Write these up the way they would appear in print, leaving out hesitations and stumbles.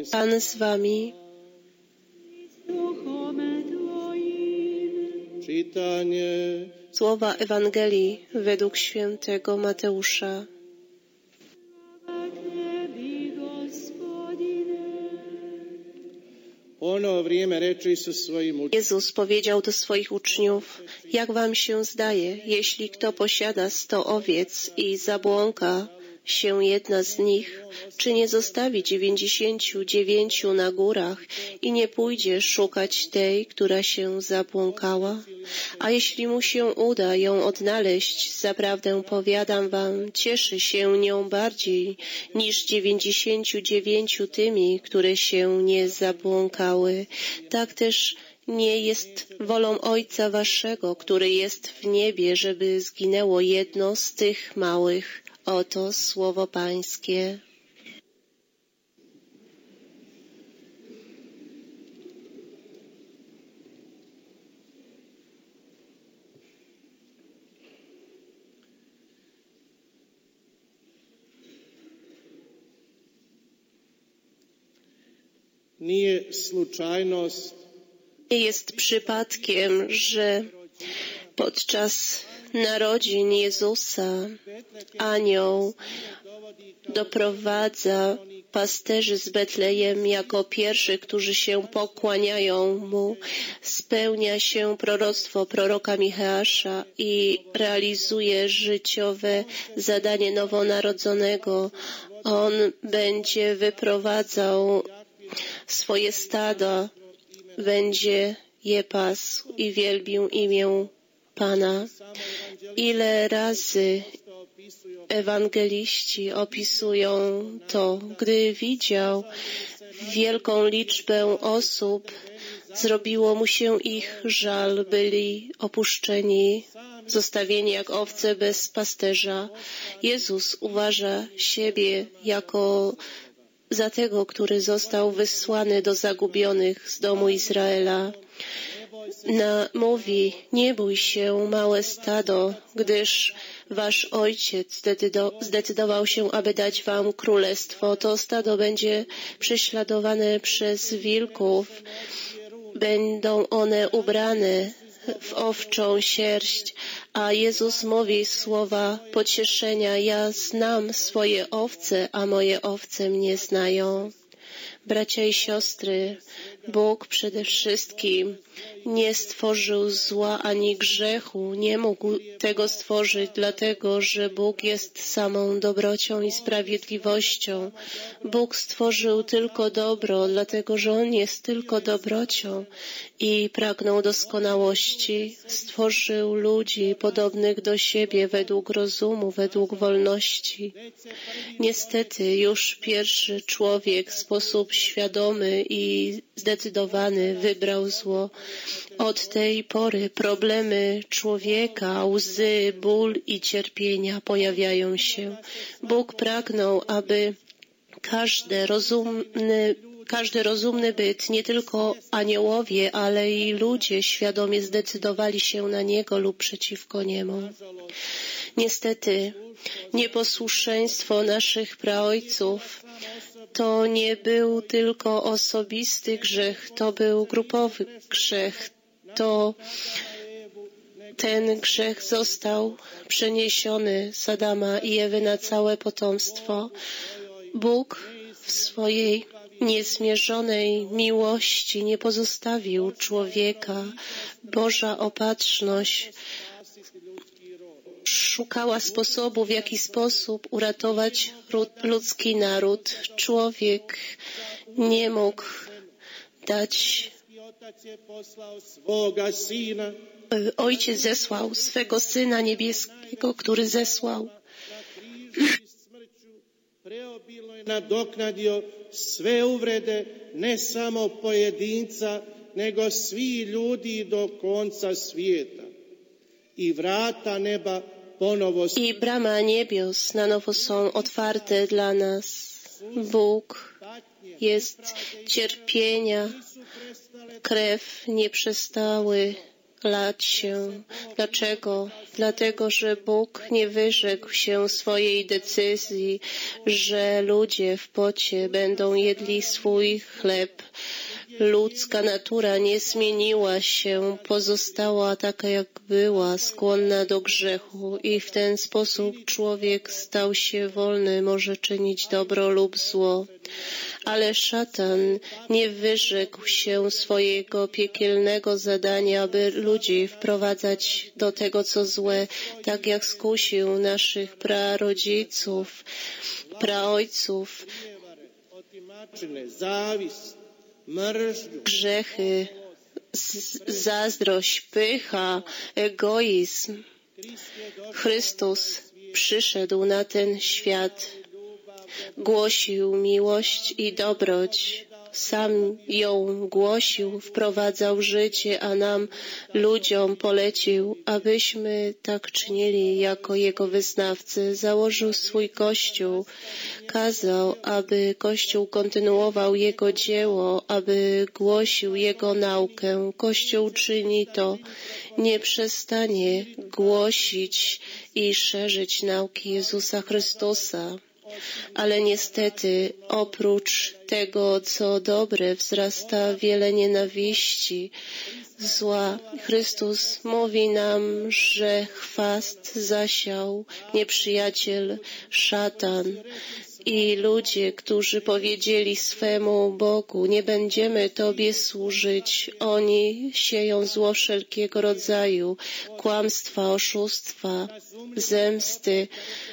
Pan z wami. Słowa Ewangelii według świętego Mateusza. Jezus powiedział do swoich uczniów: jak wam się zdaje, jeśli kto posiada 100 owiec i zabłąka się jedna z nich, czy nie zostawi 99 na górach i nie pójdzie szukać tej, która się zabłąkała? A jeśli mu się uda ją odnaleźć, zaprawdę powiadam wam, cieszy się nią bardziej niż 99 tymi, które się nie zabłąkały. Tak też nie jest wolą Ojca waszego, który jest w niebie, żeby zginęło jedno z tych małych. Oto słowo Pańskie. Nie jest przypadkiem, że podczas narodzin Jezusa anioł doprowadza pasterzy z Betlejem jako pierwszych, którzy się pokłaniają mu. Spełnia się proroctwo proroka Micheasza i realizuje życiowe zadanie nowonarodzonego. On będzie wyprowadzał swoje stada, będzie je pasł i wielbił imię Pana. Ile razy ewangeliści opisują to, gdy widział wielką liczbę osób, zrobiło mu się ich żal, byli opuszczeni, zostawieni jak owce bez pasterza. Jezus uważa siebie jako za tego, który został wysłany do zagubionych z domu Izraela. Mówi: nie bój się, małe stado, gdyż wasz ojciec zdecydował się, aby dać wam królestwo. To stado będzie prześladowane przez wilków. Będą one ubrane w owczą sierść, a Jezus mówi słowa pocieszenia: ja znam swoje owce, a moje owce mnie znają. Bracia i siostry, Bóg przede wszystkim nie stworzył zła ani grzechu, nie mógł tego stworzyć, dlatego że Bóg jest samą dobrocią i sprawiedliwością. Bóg stworzył tylko dobro, dlatego że On jest tylko dobrocią i pragnął doskonałości. Stworzył ludzi podobnych do siebie według rozumu, według wolności. Niestety już pierwszy człowiek w sposób świadomy i zdecydowany wybrał zło. Od tej pory problemy człowieka, łzy, ból i cierpienia pojawiają się. Bóg pragnął, aby każdy rozumny byt, nie tylko aniołowie, ale i ludzie świadomie zdecydowali się na Niego lub przeciwko Niemu. Niestety, nieposłuszeństwo naszych praojców to nie był tylko osobisty grzech, to był grupowy grzech. Ten grzech został przeniesiony z Adama i Ewy na całe potomstwo. Bóg w swojej niezmierzonej miłości nie pozostawił człowieka. Boża opatrzność szukała sposobu, w jaki sposób uratować ludzki naród. Człowiek nie mógł dać. Ojciec zesłał swego Syna Niebieskiego, który zesłał. Nadoknadio sve uvrede ne samo pojedinca, nego svi ljudi do konca svijeta. I vrata neba ponovo. I brama niebios na nowo są otwarte dla nas. Bóg jest cierpienia, krew nie przestały lać się. Dlaczego? Dlatego, że Bóg nie wyrzekł się swojej decyzji, że ludzie w pocie będą jedli swój chleb. Ludzka natura nie zmieniła się, pozostała taka jak była, skłonna do grzechu i w ten sposób człowiek stał się wolny, może czynić dobro lub zło. Ale szatan nie wyrzekł się swojego piekielnego zadania, aby ludzi wprowadzać do tego, co złe, tak jak skusił naszych prarodziców, praojców. Grzechy, zazdrość, pycha, egoizm. Chrystus przyszedł na ten świat, głosił miłość i dobroć. Sam ją głosił, wprowadzał życie, a nam, ludziom, polecił, abyśmy tak czynili jako Jego wyznawcy. Założył swój Kościół, kazał, aby Kościół kontynuował Jego dzieło, aby głosił Jego naukę. Kościół czyni to, nie przestanie głosić i szerzyć nauki Jezusa Chrystusa. Ale niestety oprócz tego, co dobre, wzrasta wiele nienawiści, zła. Chrystus mówi nam, że chwast zasiał nieprzyjaciel, szatan. I ludzie, którzy powiedzieli swemu Bogu, nie będziemy Tobie służyć, oni sieją zło wszelkiego rodzaju, kłamstwa, oszustwa, zemsty.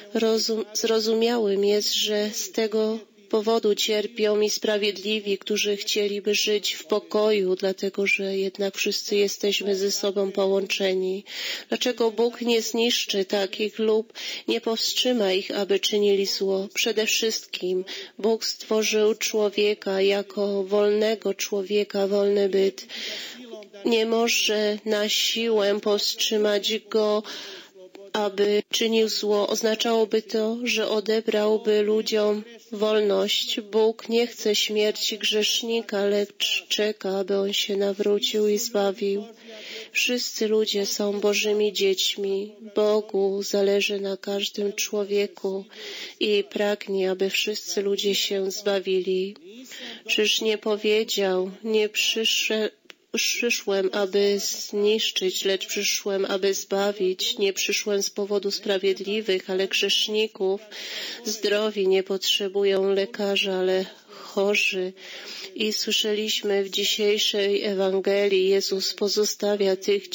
Zrozumiałym jest, że z tego powodu cierpią i sprawiedliwi, którzy chcieliby żyć w pokoju, dlatego że jednak wszyscy jesteśmy ze sobą połączeni. Dlaczego Bóg nie zniszczy takich lub nie powstrzyma ich, aby czynili zło? Przede wszystkim Bóg stworzył człowieka jako wolnego człowieka, wolny byt. Nie może na siłę powstrzymać go, aby czynił zło. Oznaczałoby to, że odebrałby ludziom wolność. Bóg nie chce śmierci grzesznika, lecz czeka, aby on się nawrócił i zbawił. Wszyscy ludzie są Bożymi dziećmi. Bogu zależy na każdym człowieku i pragnie, aby wszyscy ludzie się zbawili. Czyż nie powiedział, nie przyszłem, aby zniszczyć, lecz przyszłem, aby zbawić. Nie przyszłem z powodu sprawiedliwych, ale grzeszników. Zdrowi nie potrzebują lekarza, ale chorzy. I słyszeliśmy w dzisiejszej Ewangelii, Jezus pozostawia tych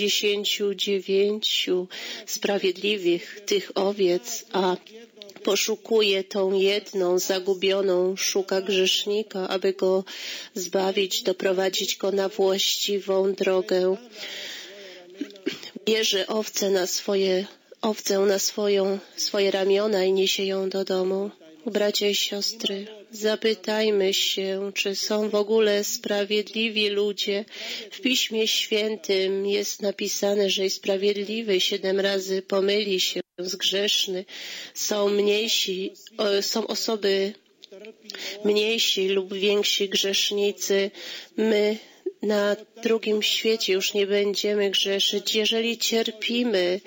99 sprawiedliwych, tych owiec, a poszukuje tą jedną zagubioną, szuka grzesznika, aby go zbawić, doprowadzić go na właściwą drogę. Bierze owcę na swoje ramiona i niesie ją do domu. Bracia i siostry, zapytajmy się, czy są w ogóle sprawiedliwi ludzie. W Piśmie Świętym jest napisane, że sprawiedliwy 7 razy pomyli się, zgrzeszny. Są osoby mniejsi lub więksi grzesznicy. My na drugim świecie już nie będziemy grzeszyć. Jeżeli cierpimy,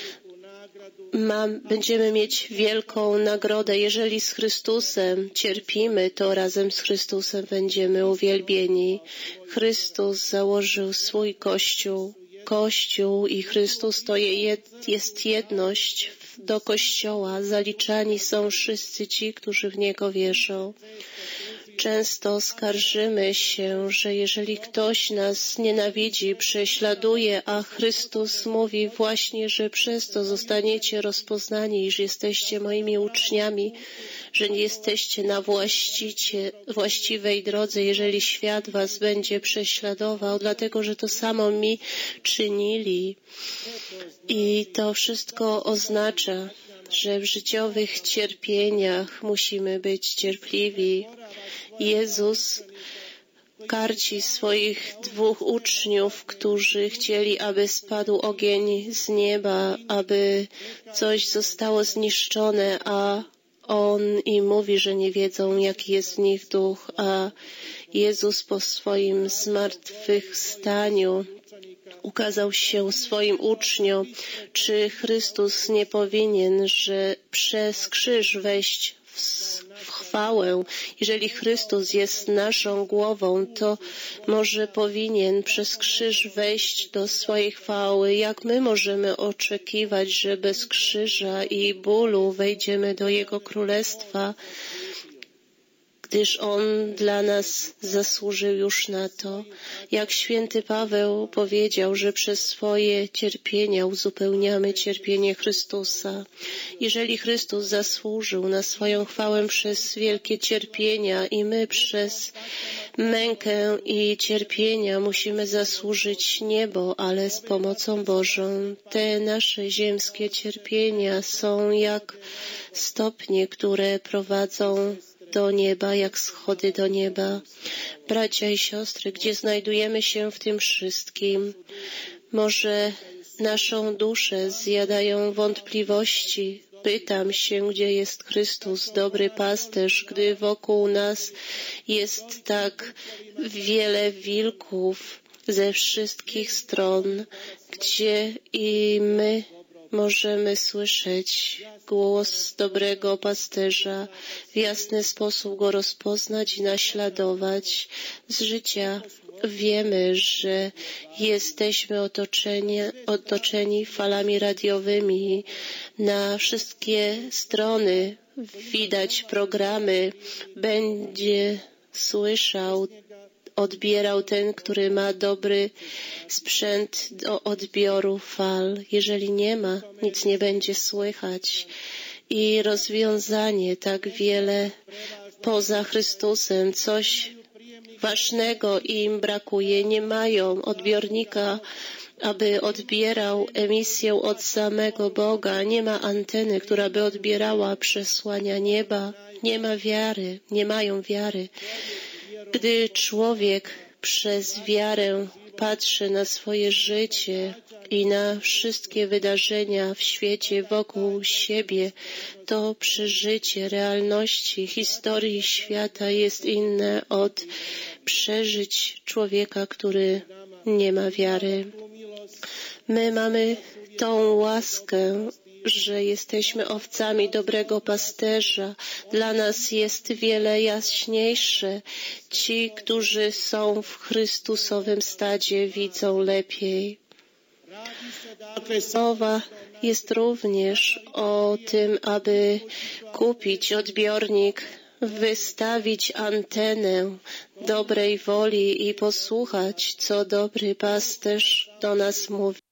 będziemy mieć wielką nagrodę. Jeżeli z Chrystusem cierpimy, to razem z Chrystusem będziemy uwielbieni. Chrystus założył swój Kościół i Chrystus to jest jedność do Kościoła. Zaliczani są wszyscy ci, którzy w Niego wierzą. Często skarżymy się, że jeżeli ktoś nas nienawidzi, prześladuje, a Chrystus mówi właśnie, że przez to zostaniecie rozpoznani, iż jesteście moimi uczniami, że nie jesteście na właściwej drodze, jeżeli świat was będzie prześladował, dlatego że to samo mi czynili. I to wszystko oznacza, że w życiowych cierpieniach musimy być cierpliwi. Jezus karci swoich 2 uczniów, którzy chcieli, aby spadł ogień z nieba, aby coś zostało zniszczone, a On im mówi, że nie wiedzą, jaki jest w nich duch, a Jezus po swoim zmartwychwstaniu ukazał się swoim uczniom, czy Chrystus nie powinien, że przez krzyż wejść w chwałę. Jeżeli Chrystus jest naszą głową, to może powinien przez krzyż wejść do swojej chwały. Jak my możemy oczekiwać, że bez krzyża i bólu wejdziemy do Jego Królestwa, gdyż On dla nas zasłużył już na to. Jak święty Paweł powiedział, że przez swoje cierpienia uzupełniamy cierpienie Chrystusa. Jeżeli Chrystus zasłużył na swoją chwałę przez wielkie cierpienia i my przez mękę i cierpienia musimy zasłużyć niebo, ale z pomocą Bożą. Te nasze ziemskie cierpienia są jak stopnie, które prowadzą do nieba, jak schody do nieba. Bracia i siostry, gdzie znajdujemy się w tym wszystkim? Może naszą duszę zjadają wątpliwości. Pytam się, gdzie jest Chrystus, dobry pasterz, gdy wokół nas jest tak wiele wilków ze wszystkich stron, gdzie i my możemy słyszeć głos dobrego pasterza, w jasny sposób go rozpoznać i naśladować. Z życia wiemy, że jesteśmy otoczeni falami radiowymi. Na wszystkie strony widać programy. Będzie słyszał, odbierał ten, który ma dobry sprzęt do odbioru fal. Jeżeli nie ma, nic nie będzie słychać. I rozwiązanie tak wiele poza Chrystusem, coś ważnego im brakuje. Nie mają odbiornika, aby odbierał emisję od samego Boga. Nie ma anteny, która by odbierała przesłania nieba. Nie ma wiary, nie mają wiary. Gdy człowiek przez wiarę patrzy na swoje życie i na wszystkie wydarzenia w świecie wokół siebie, to przeżycie realności, historii świata jest inne od przeżyć człowieka, który nie ma wiary. My mamy tą łaskę, że jesteśmy owcami dobrego pasterza. Dla nas jest wiele jaśniejsze. Ci, którzy są w Chrystusowym stadzie, widzą lepiej. Mowa jest również o tym, aby kupić odbiornik, wystawić antenę dobrej woli i posłuchać, co dobry pasterz do nas mówi.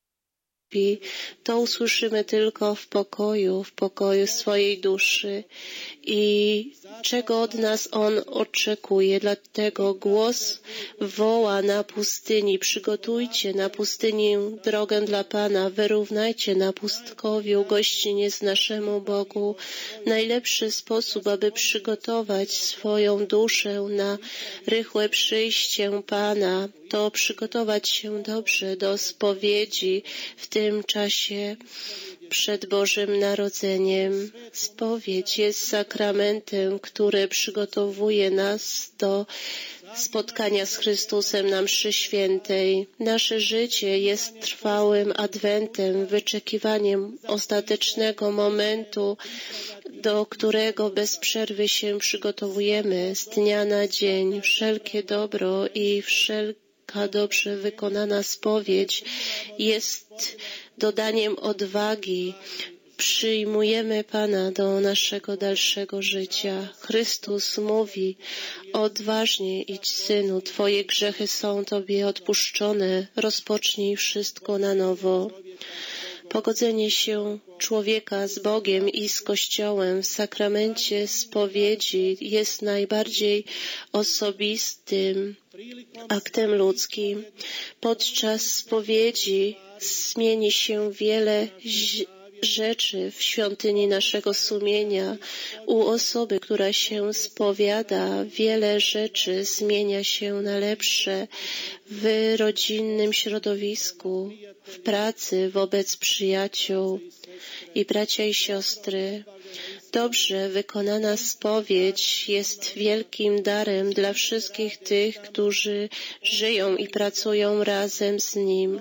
To usłyszymy tylko w pokoju swojej duszy i czego od nas On oczekuje. Dlatego głos woła na pustyni: przygotujcie na pustyni drogę dla Pana, wyrównajcie na pustkowiu gościniec naszemu Bogu. Najlepszy sposób, aby przygotować swoją duszę na rychłe przyjście Pana, to przygotować się dobrze do spowiedzi w tym czasie przed Bożym Narodzeniem. Spowiedź jest sakramentem, który przygotowuje nas do spotkania z Chrystusem na mszy świętej. Nasze życie jest trwałym adwentem, wyczekiwaniem ostatecznego momentu, do którego bez przerwy się przygotowujemy z dnia na dzień. Wszelkie dobro i wszelka dobrze wykonana spowiedź jest dodaniem odwagi. Przyjmujemy Pana do naszego dalszego życia. Chrystus mówi: odważnie idź, Synu, Twoje grzechy są Tobie odpuszczone, rozpocznij wszystko na nowo. Pogodzenie się człowieka z Bogiem i z Kościołem w sakramencie spowiedzi jest najbardziej osobistym aktem ludzkim. Podczas spowiedzi zmieni się wiele rzeczy w świątyni naszego sumienia. U osoby, która się spowiada, wiele rzeczy zmienia się na lepsze w rodzinnym środowisku, w pracy, wobec przyjaciół. I bracia i siostry, Dobrze wykonana spowiedź jest wielkim darem dla wszystkich tych, którzy żyją i pracują razem z Nim.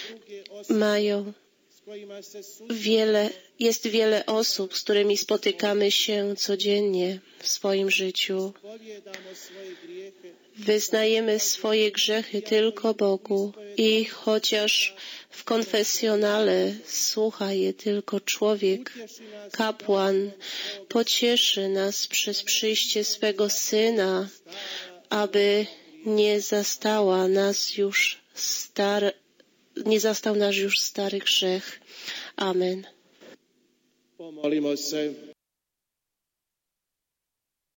Jest wiele osób, z którymi spotykamy się codziennie w swoim życiu. Wyznajemy swoje grzechy tylko Bogu i chociaż w konfesjonale słucha je tylko człowiek, kapłan, pocieszy nas przez przyjście swego Syna, aby nie zastał nas już stary grzech. Amen. Pomolimo se.